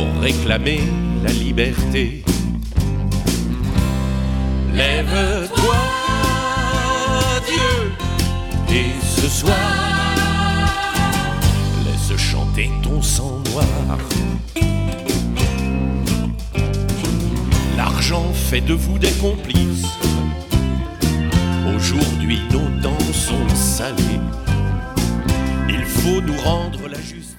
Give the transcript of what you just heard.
pour réclamer la liberté. Lève-toi, Dieu, et ce soir, laisse chanter ton sang noir. L'argent fait de vous des complices. Aujourd'hui, nos dents sont salées. Il faut nous rendre la justice.